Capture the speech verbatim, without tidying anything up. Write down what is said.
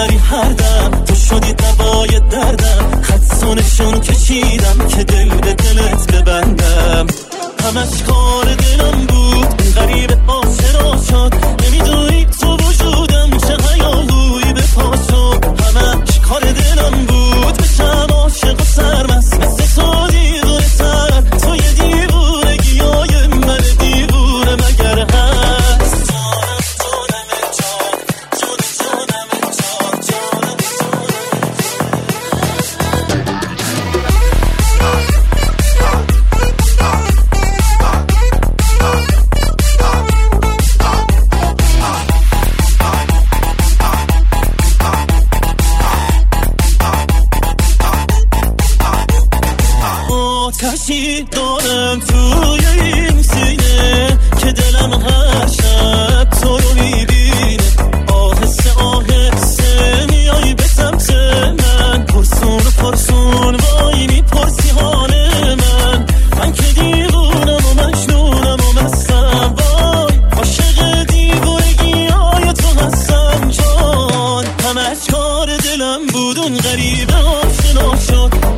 میبری هر دم، تو شدی دوای دردم، حدسونشون کشیدم که دل به دلت ببندم. همش کار دلم بود، غریب آشنا شد، نمیدونی تو وجودم چه هیاهویی به پا شد. همش کار دلم بود، بشم عاشق و سرمست، مثل تو دیوونه تر، تو یه دیوونگی های من دیوونه مگر هست. آتشی دارم توی این سینه که دلم هر شب تو رو میبینه. آهسته آهسته میای به سمت من، پرسون و پرسون وای میپرسی حال من. من که دیوونم و مجنونم و مستم، وای عاشق دیوونگی های تو هستم جان. همش کار دلم بود، اون غریبه آشنا شد،